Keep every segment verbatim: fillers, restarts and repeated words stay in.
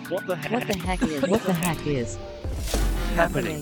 What the heck? What the heck is? What the heck is happening?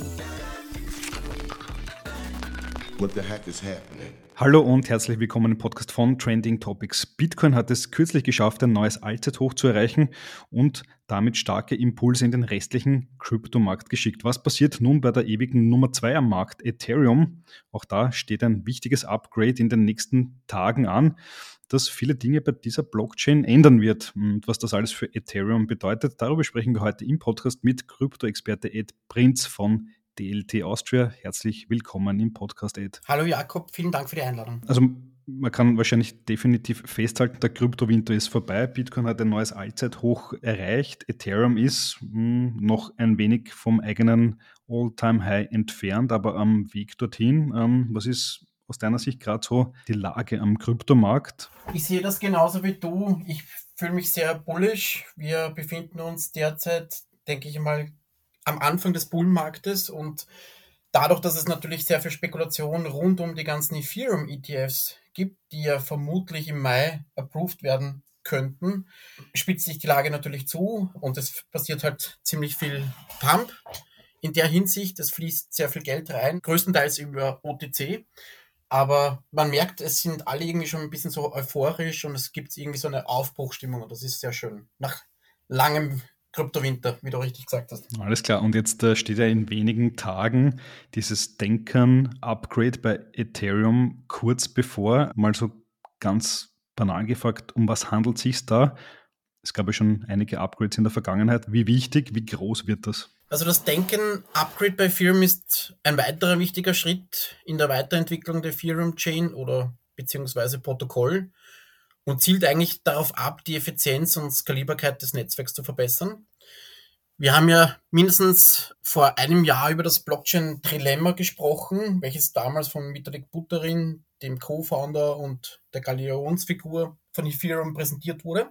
What the heck is happening? Hallo und herzlich willkommen im Podcast von Trending Topics. Bitcoin hat es kürzlich geschafft, ein neues Allzeithoch zu erreichen und damit starke Impulse in den restlichen Kryptomarkt geschickt. Was passiert nun bei der ewigen Nummer zwei am Markt, Ethereum? Auch da steht ein wichtiges Upgrade in den nächsten Tagen an, das viele Dinge bei dieser Blockchain ändern wird. Und was das alles für Ethereum bedeutet, darüber sprechen wir heute im Podcast mit Krypto-Experte Ed Prinz von D L T Austria. Herzlich willkommen im Podcast, Ed. Hallo Jakob, vielen Dank für die Einladung. Also man kann wahrscheinlich definitiv festhalten, der Kryptowinter ist vorbei. Bitcoin hat ein neues Allzeithoch erreicht. Ethereum ist mh, noch ein wenig vom eigenen All-Time-High entfernt, aber am Weg dorthin. Ähm, was ist aus deiner Sicht gerade so die Lage am Kryptomarkt? Ich sehe das genauso wie du. Ich fühle mich sehr bullish. Wir befinden uns derzeit, denke ich mal, am Anfang des Bullenmarktes und dadurch, dass es natürlich sehr viel Spekulation rund um die ganzen Ethereum-E T Fs gibt, die ja vermutlich im Mai approved werden könnten, spitzt sich die Lage natürlich zu und es passiert halt ziemlich viel Pump. In der Hinsicht, es fließt sehr viel Geld rein, größtenteils über O T C, aber man merkt, es sind alle irgendwie schon ein bisschen so euphorisch und es gibt irgendwie so eine Aufbruchstimmung und das ist sehr schön. Nach langem Kryptowinter, wie du richtig gesagt hast. Alles klar, und jetzt äh, steht ja in wenigen Tagen dieses Denken-Upgrade bei Ethereum kurz bevor. Mal so ganz banal gefragt, um was handelt es sich da? Es gab ja schon einige Upgrades in der Vergangenheit. Wie wichtig, wie groß wird das? Also das Denken-Upgrade bei Ethereum ist ein weiterer wichtiger Schritt in der Weiterentwicklung der Ethereum-Chain oder beziehungsweise Protokoll und zielt eigentlich darauf ab, die Effizienz und Skalierbarkeit des Netzwerks zu verbessern. Wir haben ja mindestens vor einem Jahr über das Blockchain-Trilemma gesprochen, welches damals von Vitalik Buterin, dem Co-Founder und der Galileonsfigur von Ethereum präsentiert wurde.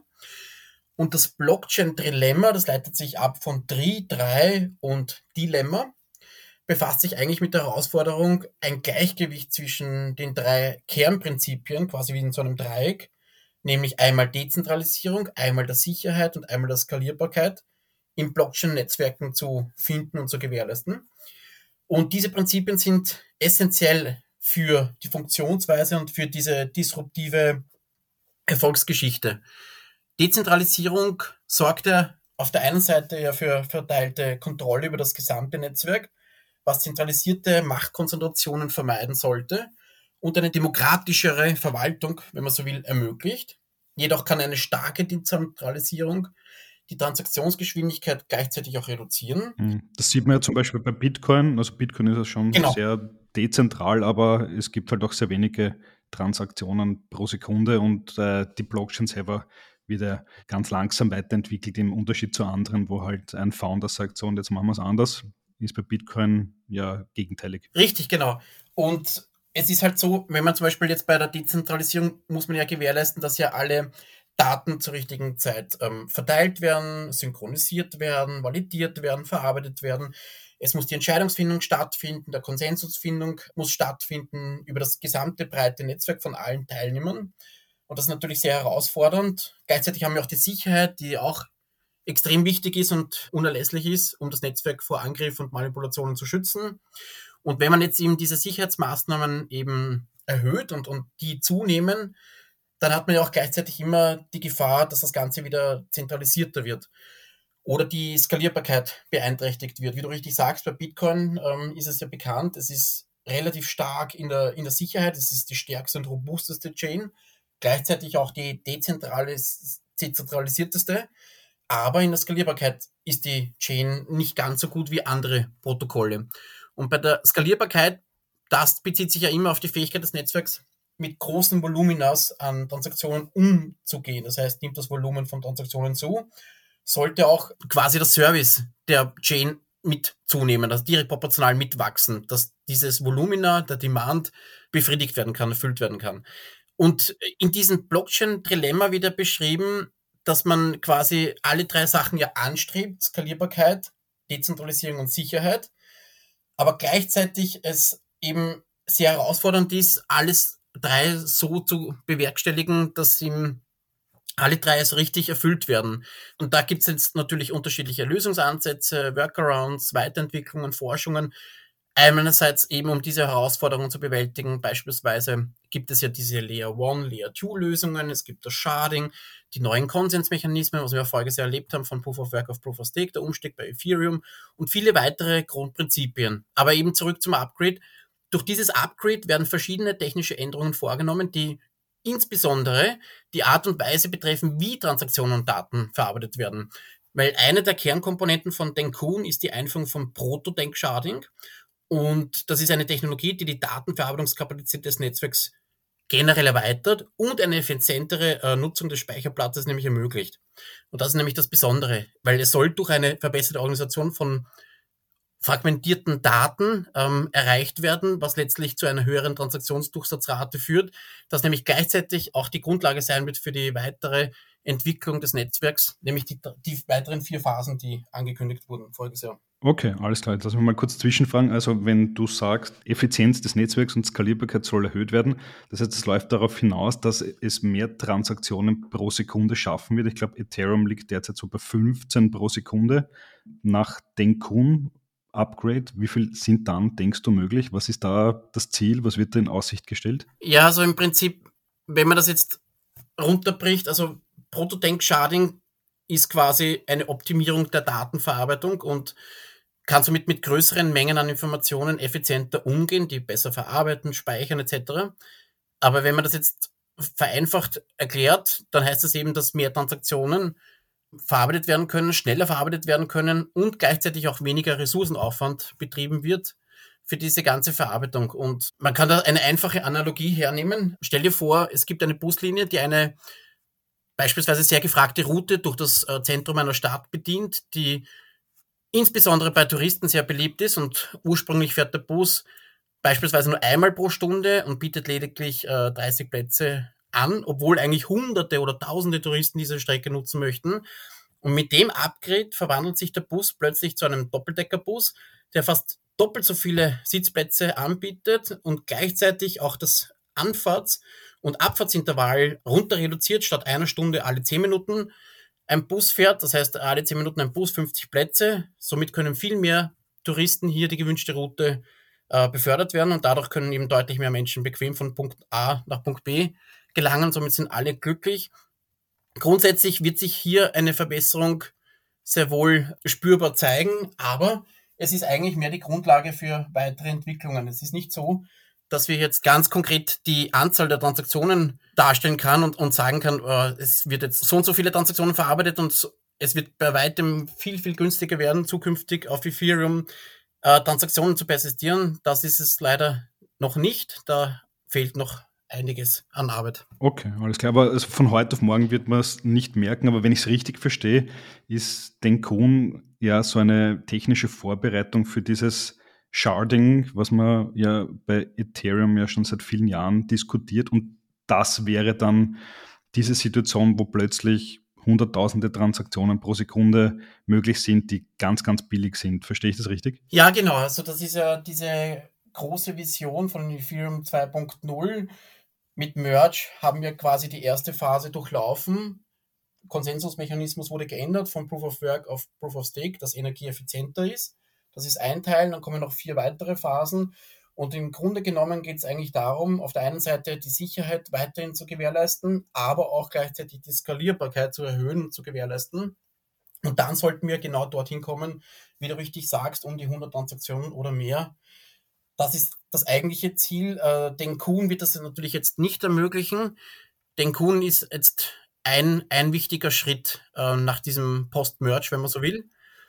Und das Blockchain-Trilemma, das leitet sich ab von Tri, Drei und Dilemma, befasst sich eigentlich mit der Herausforderung, ein Gleichgewicht zwischen den drei Kernprinzipien, quasi wie in so einem Dreieck, nämlich einmal Dezentralisierung, einmal der Sicherheit und einmal der Skalierbarkeit in Blockchain-Netzwerken zu finden und zu gewährleisten. Und diese Prinzipien sind essentiell für die Funktionsweise und für diese disruptive Erfolgsgeschichte. Dezentralisierung sorgt ja auf der einen Seite ja für verteilte Kontrolle über das gesamte Netzwerk, was zentralisierte Machtkonzentrationen vermeiden sollte und eine demokratischere Verwaltung, wenn man so will, ermöglicht. Jedoch kann eine starke Dezentralisierung die Transaktionsgeschwindigkeit gleichzeitig auch reduzieren. Das sieht man ja zum Beispiel bei Bitcoin. Also Bitcoin ist ja schon genau. sehr dezentral, aber es gibt halt auch sehr wenige Transaktionen pro Sekunde und äh, die Blockchain selber wird ja ganz langsam weiterentwickelt im Unterschied zu anderen, wo halt ein Founder sagt, so und jetzt machen wir es anders. Ist bei Bitcoin ja gegenteilig. Richtig, genau. Und es ist halt so, wenn man zum Beispiel jetzt bei der Dezentralisierung, muss man ja gewährleisten, dass ja alle Daten zur richtigen Zeit ähm, verteilt werden, synchronisiert werden, validiert werden, verarbeitet werden. Es muss die Entscheidungsfindung stattfinden, der Konsensusfindung muss stattfinden über das gesamte breite Netzwerk von allen Teilnehmern. Und das ist natürlich sehr herausfordernd. Gleichzeitig haben wir auch die Sicherheit, die auch extrem wichtig ist und unerlässlich ist, um das Netzwerk vor Angriff und Manipulationen zu schützen. Und wenn man jetzt eben diese Sicherheitsmaßnahmen eben erhöht und, und die zunehmen, dann hat man ja auch gleichzeitig immer die Gefahr, dass das Ganze wieder zentralisierter wird oder die Skalierbarkeit beeinträchtigt wird. Wie du richtig sagst, bei Bitcoin ähm, ist es ja bekannt, es ist relativ stark in der, in der Sicherheit, es ist die stärkste und robusteste Chain, gleichzeitig auch die dezentrale, dezentralisierteste, aber in der Skalierbarkeit ist die Chain nicht ganz so gut wie andere Protokolle. Und bei der Skalierbarkeit, das bezieht sich ja immer auf die Fähigkeit des Netzwerks, mit großen Voluminas an Transaktionen umzugehen. Das heißt, nimmt das Volumen von Transaktionen zu, sollte auch quasi der Service der Chain mit zunehmen, also direkt proportional mitwachsen, dass dieses Volumina, der Demand, befriedigt werden kann, erfüllt werden kann. Und in diesem Blockchain-Trilemma wieder beschrieben, dass man quasi alle drei Sachen ja anstrebt, Skalierbarkeit, Dezentralisierung und Sicherheit, aber gleichzeitig es eben sehr herausfordernd ist, alles drei so zu bewerkstelligen, dass im alle drei so richtig erfüllt werden. Und da gibt es jetzt natürlich unterschiedliche Lösungsansätze, Workarounds, Weiterentwicklungen, Forschungen. Einerseits eben, um diese Herausforderungen zu bewältigen. Beispielsweise gibt es ja diese Layer eins, Layer zwei Lösungen. Es gibt das Sharding, die neuen Konsensmechanismen, was wir voriges Jahr erlebt haben, von Proof of Work auf Proof of Stake, der Umstieg bei Ethereum und viele weitere Grundprinzipien. Aber eben zurück zum Upgrade. Durch dieses Upgrade werden verschiedene technische Änderungen vorgenommen, die insbesondere die Art und Weise betreffen, wie Transaktionen und Daten verarbeitet werden. Weil eine der Kernkomponenten von Denkun ist die Einführung von Proto-Denk-Sharding. Und das ist eine Technologie, die die Datenverarbeitungskapazität des Netzwerks generell erweitert und eine effizientere äh, Nutzung des Speicherplatzes nämlich ermöglicht. Und das ist nämlich das Besondere, weil es soll durch eine verbesserte Organisation von fragmentierten Daten ähm, erreicht werden, was letztlich zu einer höheren Transaktionsdurchsatzrate führt, das nämlich gleichzeitig auch die Grundlage sein wird für die weitere Entwicklung des Netzwerks, nämlich die, die weiteren vier Phasen, die angekündigt wurden voriges Jahr. Okay, alles klar. Jetzt lassen wir mal kurz zwischenfragen. Also wenn du sagst, Effizienz des Netzwerks und Skalierbarkeit soll erhöht werden, das heißt, es läuft darauf hinaus, dass es mehr Transaktionen pro Sekunde schaffen wird. Ich glaube, Ethereum liegt derzeit so bei fünfzehn pro Sekunde. Nach Denkun Upgrade, wie viel sind dann, denkst du, möglich? Was ist da das Ziel? Was wird da in Aussicht gestellt? Ja, also im Prinzip, wenn man das jetzt runterbricht, also Proto-Denk-Sharding ist quasi eine Optimierung der Datenverarbeitung und kann somit mit größeren Mengen an Informationen effizienter umgehen, die besser verarbeiten, speichern et cetera. Aber wenn man das jetzt vereinfacht erklärt, dann heißt das eben, dass mehr Transaktionen verarbeitet werden können, schneller verarbeitet werden können und gleichzeitig auch weniger Ressourcenaufwand betrieben wird für diese ganze Verarbeitung. Und man kann da eine einfache Analogie hernehmen. Stell dir vor, es gibt eine Buslinie, die eine beispielsweise sehr gefragte Route durch das äh, Zentrum einer Stadt bedient, die insbesondere bei Touristen sehr beliebt ist und ursprünglich fährt der Bus beispielsweise nur einmal pro Stunde und bietet lediglich äh, dreißig Plätze an, obwohl eigentlich Hunderte oder Tausende Touristen diese Strecke nutzen möchten. Und mit dem Upgrade verwandelt sich der Bus plötzlich zu einem Doppeldeckerbus, der fast doppelt so viele Sitzplätze anbietet und gleichzeitig auch das Anfahrts- und Abfahrtsintervall runter reduziert, statt einer Stunde alle zehn Minuten ein Bus fährt, das heißt alle zehn Minuten ein Bus, fünfzig Plätze. Somit können viel mehr Touristen hier die gewünschte Route äh, befördert werden und dadurch können eben deutlich mehr Menschen bequem von Punkt A nach Punkt B gelangen. Somit sind alle glücklich. Grundsätzlich wird sich hier eine Verbesserung sehr wohl spürbar zeigen, aber es ist eigentlich mehr die Grundlage für weitere Entwicklungen. Es ist nicht so, dass wir jetzt ganz konkret die Anzahl der Transaktionen darstellen kann und, und sagen kann, äh, es wird jetzt so und so viele Transaktionen verarbeitet und es wird bei weitem viel, viel günstiger werden, zukünftig auf Ethereum äh, Transaktionen zu persistieren. Das ist es leider noch nicht. Da fehlt noch einiges an Arbeit. Okay, alles klar. Aber also von heute auf morgen wird man es nicht merken. Aber wenn ich es richtig verstehe, ist Denkun ja so eine technische Vorbereitung für dieses Sharding, was man ja bei Ethereum ja schon seit vielen Jahren diskutiert. Und das wäre dann diese Situation, wo plötzlich hunderttausende Transaktionen pro Sekunde möglich sind, die ganz, ganz billig sind. Verstehe ich das richtig? Ja, genau. Also das ist ja diese große Vision von Ethereum zwei Punkt null. Mit Merge haben wir quasi die erste Phase durchlaufen. Konsensusmechanismus wurde geändert von Proof of Work auf Proof of Stake, das energieeffizienter ist. Das ist ein Teil, dann kommen noch vier weitere Phasen. Und im Grunde genommen geht es eigentlich darum, auf der einen Seite die Sicherheit weiterhin zu gewährleisten, aber auch gleichzeitig die Skalierbarkeit zu erhöhen und zu gewährleisten. Und dann sollten wir genau dorthin kommen, wie du richtig sagst, um die hundert Transaktionen oder mehr. Das ist das eigentliche Ziel. Denkun wird das natürlich jetzt nicht ermöglichen. Denkun ist jetzt ein, ein wichtiger Schritt äh, nach diesem Post-Merge, wenn man so will.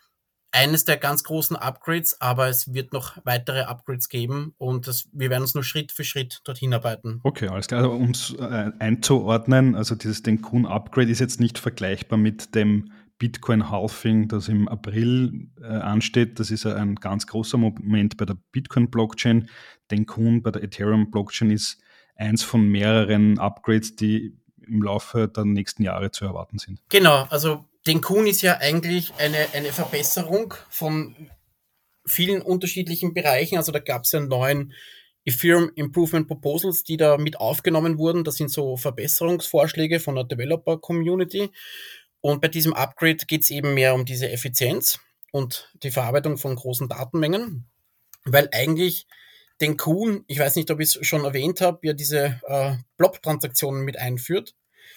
Eines der ganz großen Upgrades, aber es wird noch weitere Upgrades geben und das, wir werden uns nur Schritt für Schritt dorthin arbeiten. Okay, alles klar. Also, um es äh, einzuordnen, also dieses Denkun-Upgrade ist jetzt nicht vergleichbar mit dem Bitcoin-Halving, das im April äh, ansteht. Das ist ja ein ganz großer Moment bei der Bitcoin-Blockchain. Denkun bei der Ethereum-Blockchain ist eins von mehreren Upgrades, die im Laufe der nächsten Jahre zu erwarten sind. Genau, also Denkun ist ja eigentlich eine, eine Verbesserung von vielen unterschiedlichen Bereichen. Also da gab es ja einen neuen Ethereum Improvement Proposals, die da mit aufgenommen wurden. Das sind so Verbesserungsvorschläge von der Developer-Community. Und bei diesem Upgrade geht es eben mehr um diese Effizienz und die Verarbeitung von großen Datenmengen, weil eigentlich den Kuhn, ich weiß nicht, ob ich es schon erwähnt habe, ja diese äh, Blob-Transaktionen mit einführt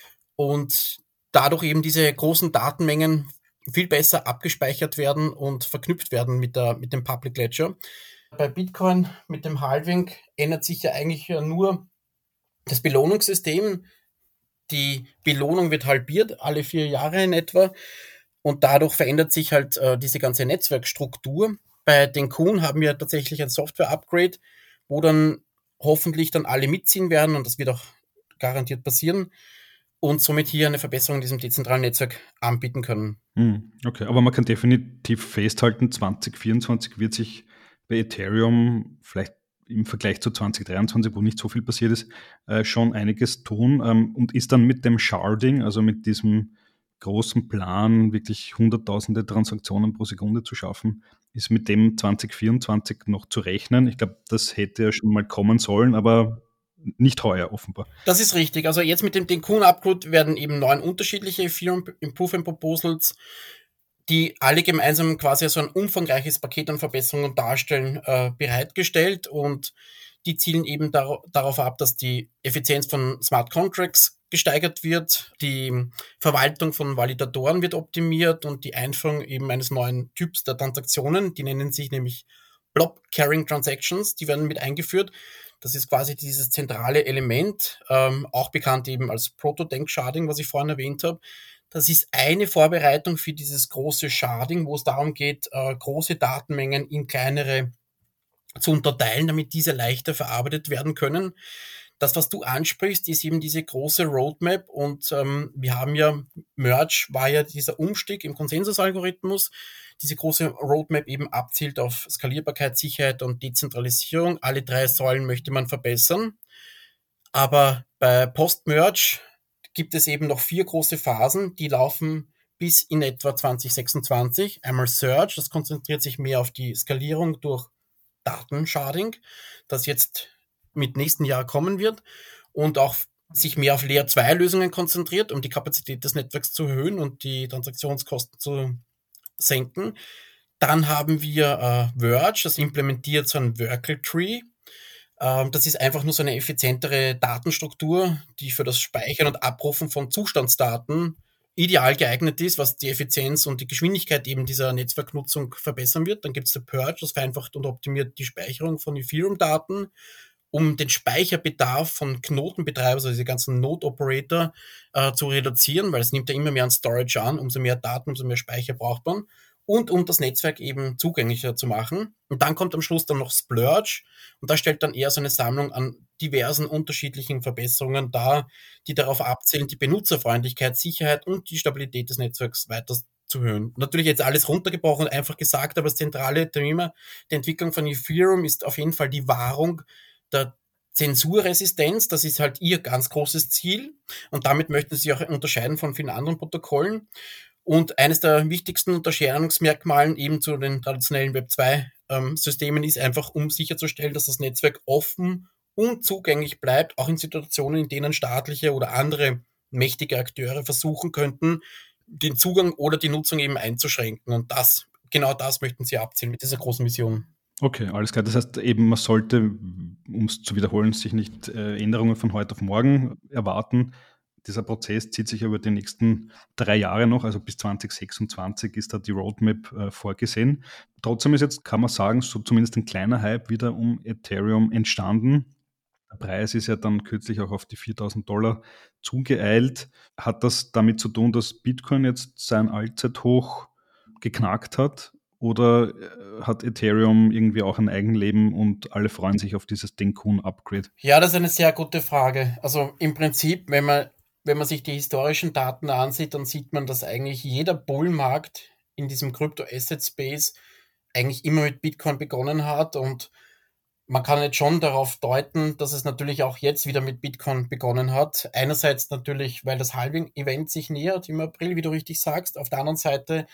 und dadurch eben diese großen Datenmengen viel besser abgespeichert werden und verknüpft werden mit, der, mit dem Public Ledger. Bei Bitcoin mit dem Halving ändert sich ja eigentlich nur das Belohnungssystem. Die Belohnung wird halbiert, alle vier Jahre in etwa. Und dadurch verändert sich halt äh, diese ganze Netzwerkstruktur. Bei den Kuhn haben wir tatsächlich ein Software-Upgrade, wo dann hoffentlich dann alle mitziehen werden und das wird auch garantiert passieren und somit hier eine Verbesserung in diesem dezentralen Netzwerk anbieten können. Hm, okay, aber man kann definitiv festhalten, zwanzig vierundzwanzig wird sich bei Ethereum vielleicht im Vergleich zu zwanzig dreiundzwanzig, wo nicht so viel passiert ist, äh, schon einiges tun ähm, und ist dann mit dem Sharding, also mit diesem großen Plan, wirklich hunderttausende Transaktionen pro Sekunde zu schaffen, ist mit dem zwanzig vierundzwanzig noch zu rechnen. Ich glaube, das hätte ja schon mal kommen sollen, aber nicht heuer offenbar. Das ist richtig. Also jetzt mit dem Kuhn-Upgrade werden eben neun unterschiedliche Ethereum Improvement Proposals, die alle gemeinsam quasi so ein umfangreiches Paket an Verbesserungen darstellen, äh, bereitgestellt und die zielen eben dar- darauf ab, dass die Effizienz von Smart Contracts gesteigert wird, die Verwaltung von Validatoren wird optimiert und die Einführung eben eines neuen Typs der Transaktionen, die nennen sich nämlich Blob Carrying Transactions, die werden mit eingeführt. Das ist quasi dieses zentrale Element, ähm, auch bekannt eben als Proto-Denk-Sharding, was ich vorhin erwähnt habe. Das ist eine Vorbereitung für dieses große Sharding, wo es darum geht, äh, große Datenmengen in kleinere zu unterteilen, damit diese leichter verarbeitet werden können. Das, was du ansprichst, ist eben diese große Roadmap und ähm, wir haben ja, Merge war ja dieser Umstieg im Konsensusalgorithmus, diese große Roadmap eben abzielt auf Skalierbarkeit, Sicherheit und Dezentralisierung. Alle drei Säulen möchte man verbessern, aber bei Post-Merge gibt es eben noch vier große Phasen, die laufen bis in etwa zwanzig sechsundzwanzig. Einmal Surge, das konzentriert sich mehr auf die Skalierung durch Datensharding, das jetzt mit nächsten Jahr kommen wird und auch sich mehr auf Layer zwei Lösungen konzentriert, um die Kapazität des Netzwerks zu erhöhen und die Transaktionskosten zu senken. Dann haben wir äh, Verge, das implementiert so ein Workle Tree. Ähm, das ist einfach nur so eine effizientere Datenstruktur, die für das Speichern und Abrufen von Zustandsdaten ideal geeignet ist, was die Effizienz und die Geschwindigkeit eben dieser Netzwerknutzung verbessern wird. Dann gibt es der Purge, das vereinfacht und optimiert die Speicherung von Ethereum-Daten, um den Speicherbedarf von Knotenbetreibern, also diese ganzen Node-Operator, äh, zu reduzieren, weil es nimmt ja immer mehr an Storage an, umso mehr Daten, umso mehr Speicher braucht man. Und um das Netzwerk eben zugänglicher zu machen. Und dann kommt am Schluss dann noch Splurge und da stellt dann eher so eine Sammlung an diversen unterschiedlichen Verbesserungen dar, die darauf abzielen, die Benutzerfreundlichkeit, Sicherheit und die Stabilität des Netzwerks weiter zu erhöhen. Natürlich jetzt alles runtergebrochen und einfach gesagt, aber das zentrale Thema der Entwicklung von Ethereum ist auf jeden Fall die Wahrung der Zensurresistenz. Das ist halt ihr ganz großes Ziel und damit möchten sie auch unterscheiden von vielen anderen Protokollen. Und eines der wichtigsten Unterscheidungsmerkmalen eben zu den traditionellen Web zwei Systemen ist einfach, um sicherzustellen, dass das Netzwerk offen und zugänglich bleibt, auch in Situationen, in denen staatliche oder andere mächtige Akteure versuchen könnten, den Zugang oder die Nutzung eben einzuschränken. Und das, genau das möchten sie abzielen mit dieser großen Mission. Okay, alles klar. Das heißt eben, man sollte, um es zu wiederholen, sich nicht äh, Änderungen von heute auf morgen erwarten. Dieser Prozess zieht sich über die nächsten drei Jahre noch, also bis zwanzig sechsundzwanzig ist da die Roadmap äh, vorgesehen. Trotzdem ist jetzt, kann man sagen, so zumindest ein kleiner Hype wieder um Ethereum entstanden. Der Preis ist ja dann kürzlich auch auf die viertausend Dollar zugeeilt. Hat das damit zu tun, dass Bitcoin jetzt sein Allzeithoch geknackt hat? Oder hat Ethereum irgendwie auch ein Eigenleben und alle freuen sich auf dieses Denkun-Upgrade? Ja, das ist eine sehr gute Frage. Also im Prinzip, wenn man, wenn man sich die historischen Daten ansieht, dann sieht man, dass eigentlich jeder Bullmarkt in diesem Crypto-Asset-Space eigentlich immer mit Bitcoin begonnen hat und man kann jetzt schon darauf deuten, dass es natürlich auch jetzt wieder mit Bitcoin begonnen hat. Einerseits natürlich, weil das Halving-Event sich nähert im April, wie du richtig sagst. Auf der anderen Seite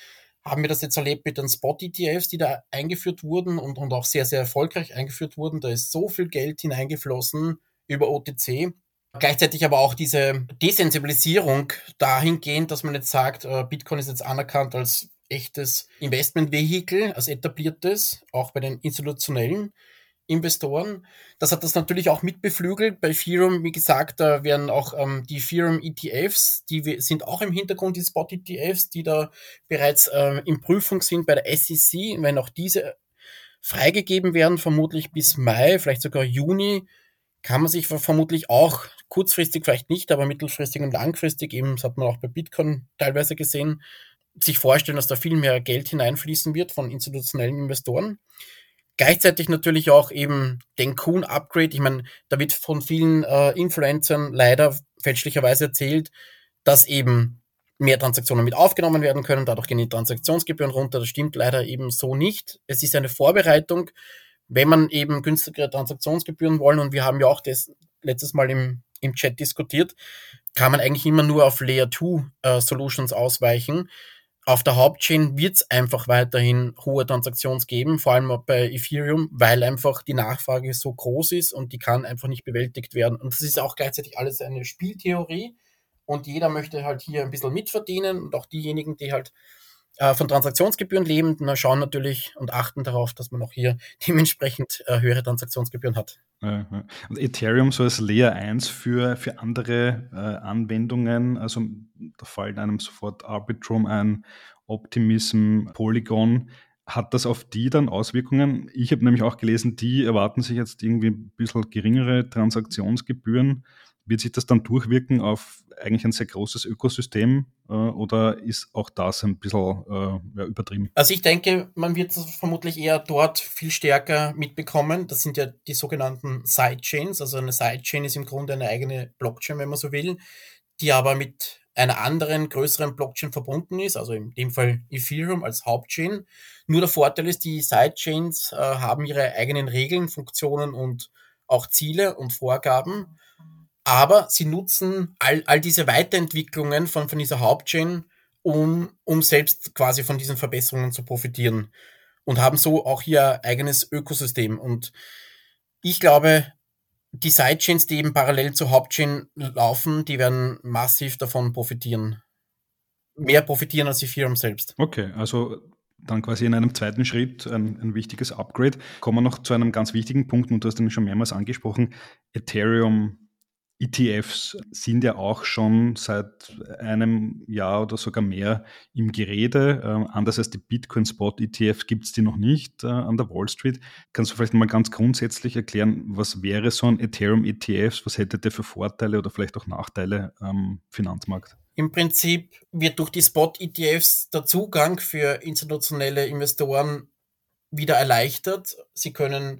haben wir das jetzt erlebt mit den Spot-E T Fs, die da eingeführt wurden und, und auch sehr, sehr erfolgreich eingeführt wurden. Da ist so viel Geld hineingeflossen über O T C. Gleichzeitig aber auch diese Desensibilisierung dahingehend, dass man jetzt sagt, Bitcoin ist jetzt anerkannt als echtes Investmentvehikel, als etabliertes, auch bei den institutionellen Investoren. Das hat das natürlich auch mitbeflügelt. Bei Ethereum, wie gesagt, da werden auch ähm, die Ethereum E T Fs, die sind auch im Hintergrund, die Spot-E T Fs, die da bereits äh, in Prüfung sind bei der S E C. Wenn auch diese freigegeben werden, vermutlich bis Mai, vielleicht sogar Juni, kann man sich vermutlich auch kurzfristig vielleicht nicht, aber mittelfristig und langfristig, eben, das hat man auch bei Bitcoin teilweise gesehen, sich vorstellen, dass da viel mehr Geld hineinfließen wird von institutionellen Investoren. Gleichzeitig natürlich auch eben den Kuhn-Upgrade. Ich meine, da wird von vielen äh, Influencern leider fälschlicherweise erzählt, dass eben mehr Transaktionen mit aufgenommen werden können, dadurch gehen die Transaktionsgebühren runter. Das stimmt leider eben so nicht. Es ist eine Vorbereitung, wenn man eben günstigere Transaktionsgebühren wollen, und wir haben ja auch das letztes Mal im, im Chat diskutiert, kann man eigentlich immer nur auf Layer zwei äh, Solutions ausweichen. Auf der Hauptchain wird es einfach weiterhin hohe Transaktions geben, vor allem bei Ethereum, weil einfach die Nachfrage so groß ist und die kann einfach nicht bewältigt werden. Und das ist auch gleichzeitig alles eine Spieltheorie und jeder möchte halt hier ein bisschen mitverdienen, und auch diejenigen, die halt äh, von Transaktionsgebühren leben, na, schauen natürlich und achten darauf, dass man auch hier dementsprechend äh, höhere Transaktionsgebühren hat. Ja, ja. Und Ethereum so als Layer eins für, für andere äh, Anwendungen, also da fallen einem sofort Arbitrum ein, Optimism, Polygon. Hat das auf die dann Auswirkungen? Ich habe nämlich auch gelesen, die erwarten sich jetzt irgendwie ein bisschen geringere Transaktionsgebühren. Wird sich das dann durchwirken auf eigentlich ein sehr großes Ökosystem äh, oder ist auch das ein bisschen äh, ja, übertrieben? Also ich denke, man wird es vermutlich eher dort viel stärker mitbekommen. Das sind ja die sogenannten Sidechains. Also eine Sidechain ist im Grunde eine eigene Blockchain, wenn man so will, die aber mit einer anderen, größeren Blockchain verbunden ist, also in dem Fall Ethereum als Hauptchain. Nur der Vorteil ist, die Sidechains äh, haben ihre eigenen Regeln, Funktionen und auch Ziele und Vorgaben. Aber sie nutzen all, all diese Weiterentwicklungen von, von dieser Hauptchain, um, um selbst quasi von diesen Verbesserungen zu profitieren. Und haben so auch ihr eigenes Ökosystem. Und ich glaube, die Sidechains, die eben parallel zur Hauptchain laufen, die werden massiv davon profitieren. Mehr profitieren als Ethereum selbst. Okay, also dann quasi in einem zweiten Schritt ein, ein wichtiges Upgrade. Kommen wir noch zu einem ganz wichtigen Punkt, und du hast ihn schon mehrmals angesprochen. Ethereum E T Fs sind ja auch schon seit einem Jahr oder sogar mehr im Gerede. Ähm, anders als die Bitcoin-Spot-E T Fs gibt es die noch nicht äh, an der Wall Street. Kannst du vielleicht mal ganz grundsätzlich erklären, was wäre so ein Ethereum-E T Fs? Was hätte der für Vorteile oder vielleicht auch Nachteile am Finanzmarkt? Im Prinzip wird durch die Spot-E T Fs der Zugang für institutionelle Investoren wieder erleichtert. Sie können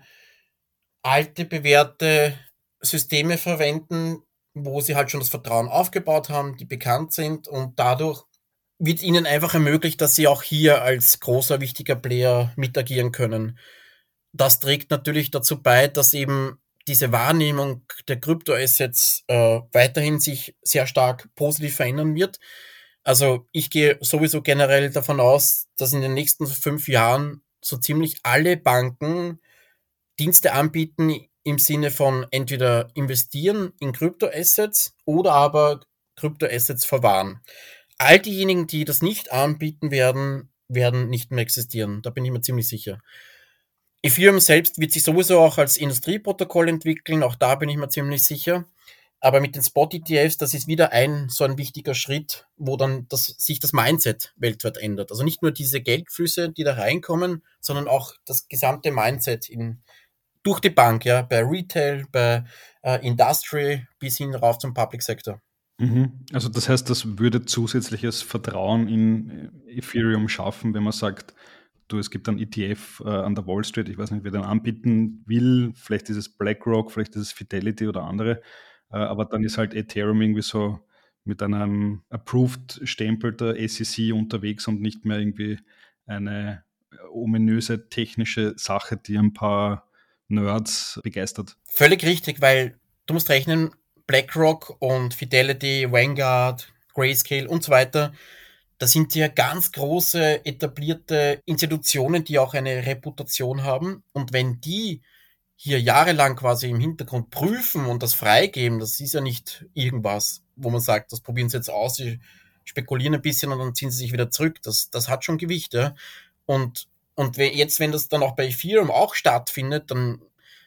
alte, bewährte Systeme verwenden, wo sie halt schon das Vertrauen aufgebaut haben, die bekannt sind, und dadurch wird ihnen einfach ermöglicht, dass sie auch hier als großer, wichtiger Player mitagieren können. Das trägt natürlich dazu bei, dass eben diese Wahrnehmung der Kryptoassets äh, weiterhin sich sehr stark positiv verändern wird. Also ich gehe sowieso generell davon aus, dass in den nächsten fünf Jahren so ziemlich alle Banken Dienste anbieten im Sinne von entweder investieren in Kryptoassets oder aber Kryptoassets verwahren. All diejenigen, die das nicht anbieten werden, werden nicht mehr existieren. Da bin ich mir ziemlich sicher. Ethereum selbst wird sich sowieso auch als Industrieprotokoll entwickeln, auch da bin ich mir ziemlich sicher. Aber mit den Spot-E T Fs, das ist wieder ein so ein wichtiger Schritt, wo dann das, sich das Mindset weltweit ändert. Also nicht nur diese Geldflüsse, die da reinkommen, sondern auch das gesamte Mindset in durch die Bank, ja, bei Retail, bei äh, Industry bis hin rauf zum Public Sector. Mhm. Also das heißt, das würde zusätzliches Vertrauen in Ethereum schaffen, wenn man sagt, du, es gibt einen E T F äh, an der Wall Street, ich weiß nicht, wer den anbieten will, vielleicht ist es BlackRock, vielleicht ist es Fidelity oder andere, äh, aber dann ist halt Ethereum irgendwie so mit einem Approved-Stempel der S E C unterwegs und nicht mehr irgendwie eine ominöse technische Sache, die ein paar Nerds begeistert. Völlig richtig, weil du musst rechnen, BlackRock und Fidelity, Vanguard, Grayscale und so weiter, Da sind ja ganz große, etablierte Institutionen, die auch eine Reputation haben. Und wenn die hier jahrelang quasi im Hintergrund prüfen und das freigeben, das ist ja nicht irgendwas, wo man sagt, das probieren sie jetzt aus, sie spekulieren ein bisschen und dann ziehen sie sich wieder zurück. Das, das hat schon Gewicht, ja. Und, und we- jetzt, wenn das dann auch bei Ethereum auch stattfindet, dann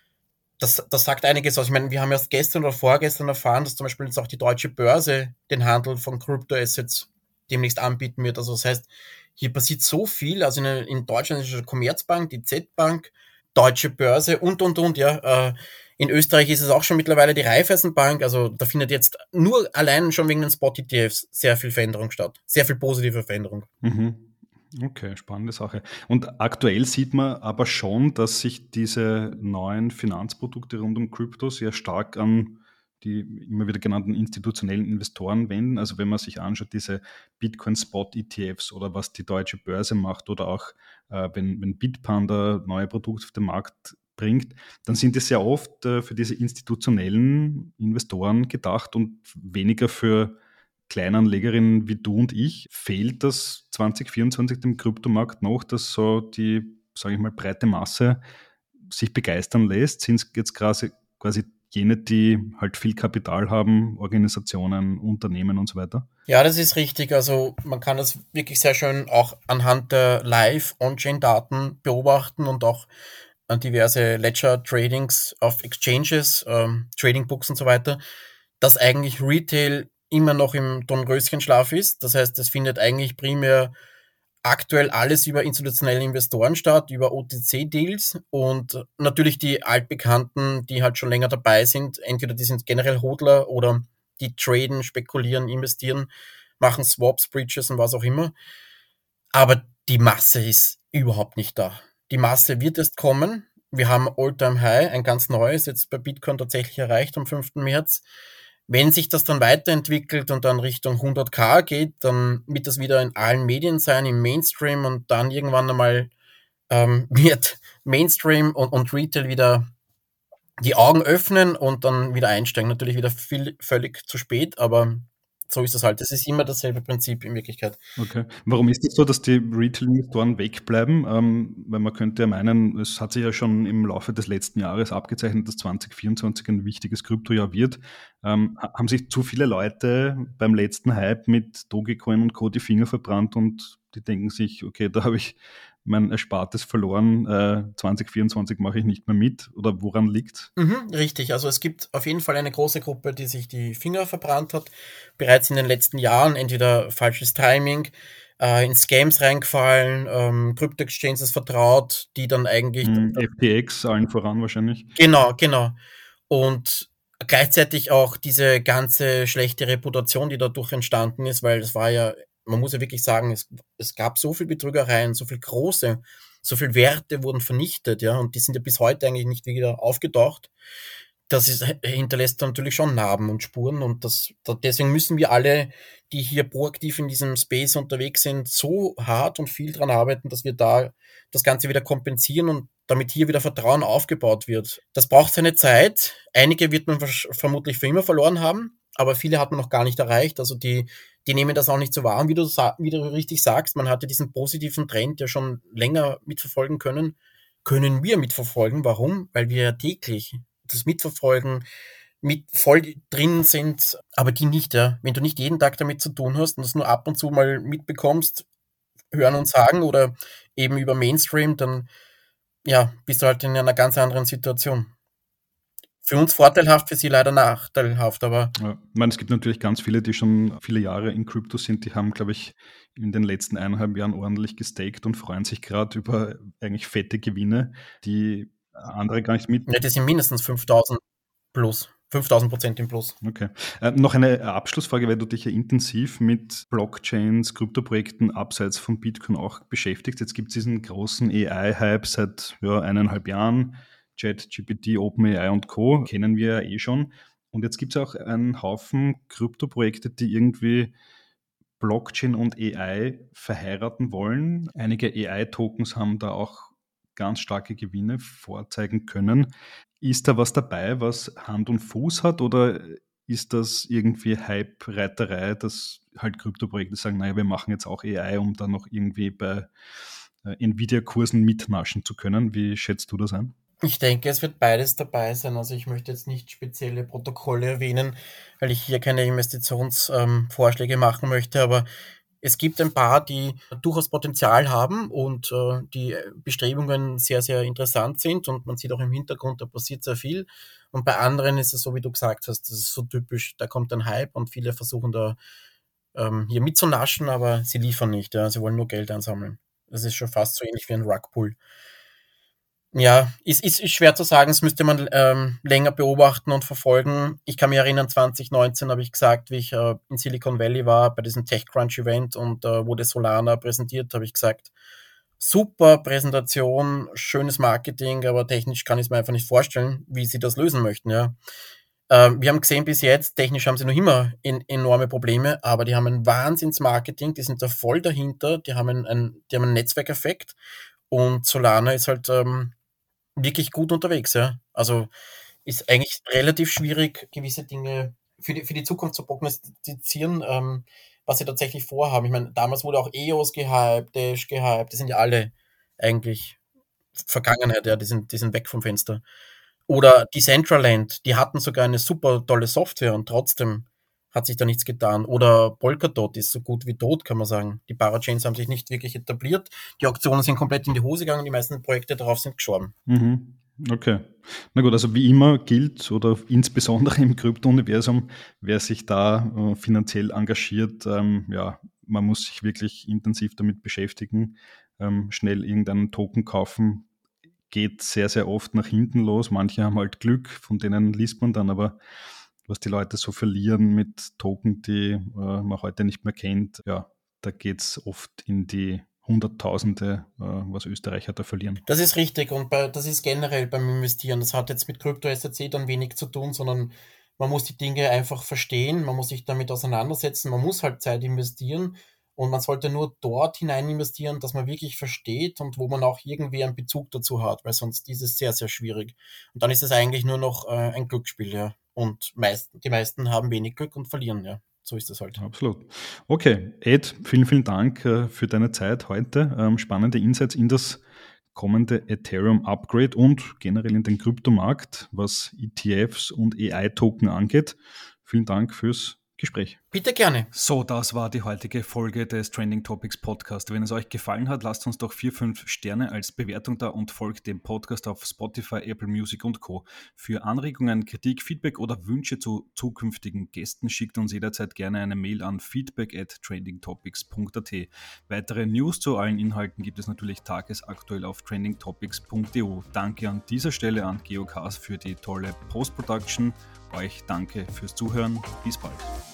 das, das sagt einiges aus. Ich meine, wir haben erst gestern oder vorgestern erfahren, dass zum Beispiel jetzt auch die deutsche Börse den Handel von Crypto-Assets demnächst anbieten wird. Also das heißt, hier passiert so viel. Also in, in Deutschland ist es die Commerzbank, die Z-Bank, deutsche Börse und, und, und, ja. Äh, in Österreich ist es auch schon mittlerweile die Raiffeisenbank. Also da findet jetzt nur allein schon wegen den Spot-E T Fs sehr viel Veränderung statt. Sehr viel positive Veränderung. Mhm. Okay, spannende Sache. Und aktuell sieht man aber schon, dass sich diese neuen Finanzprodukte rund um Krypto sehr stark an die immer wieder genannten institutionellen Investoren wenden. Also wenn man sich anschaut, diese Bitcoin-Spot-E T Fs oder was die deutsche Börse macht oder auch äh, wenn, wenn Bitpanda neue Produkte auf den Markt bringt, dann sind die sehr oft äh, für diese institutionellen Investoren gedacht und weniger für Kleinanlegerinnen wie du und ich. Fehlt das zwanzig vierundzwanzig dem Kryptomarkt noch, dass so die, sage ich mal, breite Masse sich begeistern lässt? Sind es jetzt quasi, quasi jene, die halt viel Kapital haben, Organisationen, Unternehmen und so weiter? Ja, das ist richtig. Also man kann das wirklich sehr schön auch anhand der Live-On-Chain-Daten beobachten und auch an diverse Ledger-Tradings auf Exchanges, ähm, Trading-Books und so weiter, dass eigentlich Retail immer noch im Dornröschenschlaf ist. Das heißt, es findet eigentlich primär aktuell alles über institutionelle Investoren statt, über O T C-Deals und natürlich die Altbekannten, die halt schon länger dabei sind. Entweder die sind generell Hodler oder die traden, spekulieren, investieren, machen Swaps, Bridges und was auch immer. Aber die Masse ist überhaupt nicht da. Die Masse wird erst kommen. Wir haben All-Time-High, ein ganz neues, jetzt bei Bitcoin tatsächlich erreicht am fünften März. Wenn sich das dann weiterentwickelt und dann Richtung hundert K geht, dann wird das wieder in allen Medien sein, im Mainstream und dann irgendwann einmal ähm, wird Mainstream und, und Retail wieder die Augen öffnen und dann wieder einsteigen. Natürlich wieder viel, völlig zu spät, aber so ist es halt. Das ist immer dasselbe Prinzip in Wirklichkeit. Okay. Warum ist es so, dass die Retail-Investoren wegbleiben? Ähm, weil man könnte ja meinen, es hat sich ja schon im Laufe des letzten Jahres abgezeichnet, dass zwanzig vierundzwanzig ein wichtiges Kryptojahr wird. Ähm, ha- haben sich zu viele Leute beim letzten Hype mit Dogecoin und Co. die Finger verbrannt und die denken sich, okay, da habe ich mein Erspartes verloren, äh, zwanzig vierundzwanzig mache ich nicht mehr mit? Oder woran liegt? Mhm, richtig. Also es gibt auf jeden Fall eine große Gruppe, die sich die Finger verbrannt hat, bereits in den letzten Jahren, entweder falsches Timing, äh, in Scams reingefallen, ähm, Krypto-Exchanges vertraut, die dann eigentlich, Hm, F T X allen voran wahrscheinlich. genau, genau. Und gleichzeitig auch diese ganze schlechte Reputation, die dadurch entstanden ist, weil es war ja, man muss ja wirklich sagen, es, es gab so viel Betrügereien, so viel große, so viel Werte wurden vernichtet, ja, und die sind ja bis heute eigentlich nicht wieder aufgetaucht. Das ist, hinterlässt natürlich schon Narben und Spuren und das, da, deswegen müssen wir alle, die hier proaktiv in diesem Space unterwegs sind, so hart und viel dran arbeiten, dass wir da das Ganze wieder kompensieren und damit hier wieder Vertrauen aufgebaut wird. Das braucht seine Zeit. Einige wird man versch- vermutlich für immer verloren haben, aber viele hat man noch gar nicht erreicht. Also die, die nehmen das auch nicht so wahr. Und wie du, sa- wie du richtig sagst, man hatte diesen positiven Trend ja schon länger mitverfolgen können. Können wir mitverfolgen. Warum? Weil wir ja täglich das mitverfolgen, mit voll drin sind, aber die nicht, ja. Wenn du nicht jeden Tag damit zu tun hast und das nur ab und zu mal mitbekommst, hören und sagen oder eben über Mainstream, dann ja, bist du halt in einer ganz anderen Situation. Für uns vorteilhaft, für sie leider nachteilhaft, aber Ja, ich meine, es gibt natürlich ganz viele, die schon viele Jahre in Krypto sind, die haben, glaube ich, in den letzten eineinhalb Jahren ordentlich gestaked und freuen sich gerade über eigentlich fette Gewinne, die andere gar nicht mit. ja, die sind mindestens fünftausend plus, fünftausend Prozent im Plus. Okay. Äh, noch eine Abschlussfrage, weil du dich ja intensiv mit Blockchains, Kryptoprojekten abseits von Bitcoin auch beschäftigst. Jetzt gibt es diesen großen A I-Hype seit ja, eineinhalb Jahren. ChatGPT, OpenAI und Co. kennen wir ja eh schon. Und jetzt gibt es auch einen Haufen Kryptoprojekte, die irgendwie Blockchain und A I verheiraten wollen. Einige A I-Tokens haben da auch ganz starke Gewinne vorzeigen können. Ist da was dabei, was Hand und Fuß hat oder ist das irgendwie Hype-Reiterei, dass halt Kryptoprojekte sagen, naja, wir machen jetzt auch A I, um dann noch irgendwie bei äh, Nvidia-Kursen mitnaschen zu können? Wie schätzt du das ein? Ich denke, es wird beides dabei sein. Also ich möchte jetzt nicht spezielle Protokolle erwähnen, weil ich hier keine Investitionsvorschläge ähm, machen möchte, aber es gibt ein paar, die durchaus Potenzial haben und äh, die Bestrebungen sehr, sehr interessant sind und man sieht auch im Hintergrund, da passiert sehr viel. Und bei anderen ist es so, wie du gesagt hast, das ist so typisch, da kommt ein Hype und viele versuchen da ähm, hier mitzunaschen, aber sie liefern nicht. Ja. Sie wollen nur Geld einsammeln. Das ist schon fast so ähnlich wie ein Rugpull. Ja, ist, ist, ist schwer zu sagen, das müsste man ähm, länger beobachten und verfolgen. Ich kann mich erinnern, zwanzig neunzehn habe ich gesagt, wie ich äh, in Silicon Valley war, bei diesem TechCrunch-Event und äh, wurde Solana präsentiert, habe ich gesagt, super Präsentation, schönes Marketing, aber technisch kann ich es mir einfach nicht vorstellen, wie sie das lösen möchten. Ja. Ähm, wir haben gesehen bis jetzt, technisch haben sie noch immer in, enorme Probleme, aber die haben ein Wahnsinns-Marketing, die sind da voll dahinter, die haben ein, ein, die haben einen Netzwerkeffekt und Solana ist halt ähm, wirklich gut unterwegs, ja. Also ist eigentlich relativ schwierig, gewisse Dinge für die, für die Zukunft zu prognostizieren, ähm, was sie tatsächlich vorhaben. Ich meine, damals wurde auch E O S gehypt, Dash gehypt, die sind ja alle eigentlich Vergangenheit, ja, die sind, die sind weg vom Fenster. Oder Decentraland, die hatten sogar eine super tolle Software und trotzdem hat sich da nichts getan. Oder Polkadot ist so gut wie tot, kann man sagen. Die Parachains haben sich nicht wirklich etabliert. Die Auktionen sind komplett in die Hose gegangen. Die meisten Projekte darauf sind gestorben. Mhm. Okay. Na gut, also wie immer gilt oder insbesondere im Krypto-Universum, wer sich da äh, finanziell engagiert, ähm, ja, man muss sich wirklich intensiv damit beschäftigen. Ähm, schnell irgendeinen Token kaufen, geht sehr, sehr oft nach hinten los. Manche haben halt Glück, von denen liest man dann, aber was die Leute so verlieren mit Token, die äh, man heute nicht mehr kennt, ja, da geht es oft in die Hunderttausende, äh, was Österreicher da verlieren. Das ist richtig und bei, das ist generell beim Investieren. Das hat jetzt mit Krypto-Asset dann wenig zu tun, sondern man muss die Dinge einfach verstehen, man muss sich damit auseinandersetzen, man muss halt Zeit investieren und man sollte nur dort hinein investieren, dass man wirklich versteht und wo man auch irgendwie einen Bezug dazu hat, weil sonst ist es sehr, sehr schwierig. Und dann ist es eigentlich nur noch äh, ein Glücksspiel, ja. Und meist, die meisten haben wenig Glück und verlieren, ja. So ist das halt. Absolut. Okay, Ed, vielen, vielen Dank äh, für deine Zeit heute. Ähm, spannende Insights in das kommende Ethereum-Upgrade und generell in den Kryptomarkt, was E T Fs und A I-Token angeht. Vielen Dank fürs Gespräch. Bitte gerne. So, das war die heutige Folge des Trending Topics Podcast. Wenn es euch gefallen hat, lasst uns doch vier, fünf Sterne als Bewertung da und folgt dem Podcast auf Spotify, Apple Music und Co. Für Anregungen, Kritik, Feedback oder Wünsche zu zukünftigen Gästen schickt uns jederzeit gerne eine Mail an feedback at trendingtopics punkt at. Weitere News zu allen Inhalten gibt es natürlich tagesaktuell auf trendingtopics punkt e u. Danke an dieser Stelle an Geocast für die tolle Post-Production. Euch danke fürs Zuhören. Bis bald.